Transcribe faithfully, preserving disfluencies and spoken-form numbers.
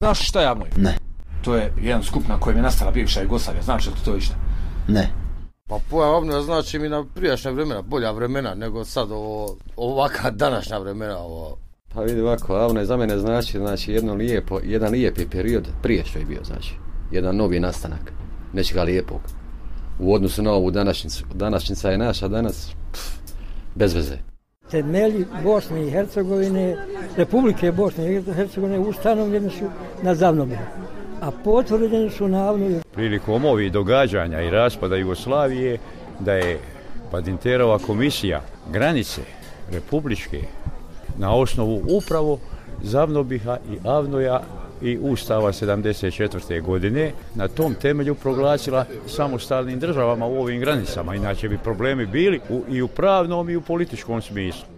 Znaš šta je Avnoj? Ne. To je jedan skup na kojem je nastala bivša Jugoslavija. Znaš li to išta? Ne. Pa pojam Avnoja znači mi na prijašnja vremena, bolja vremena nego sad ovo, ovaka današnja vremena. Ovo. Pa vidi ovako, Avnoj za mene znači, znači jedno lijepo, jedan lijepi period prije što je bio, znači. Jedan novi nastanak, nečega lijepog. U odnosu na ovu današnjicu. Današnjica je naša danas pff, bez veze. Temelji Bosne i Hercegovine, Republike Bosne i Hercegovine ustanovljeni su na Zavnoblju, a potvrđeni su na Avnoju. Prilikom ovih događanja i raspada Jugoslavije da je Badinterova komisija granice republičke na osnovu upravo Zavnobiha i Avnoja i Ustava sedamdeset četvrte godine na tom temelju proglasila samostalnim državama u ovim granicama. Inače bi problemi bili u, i u pravnom i u političkom smislu.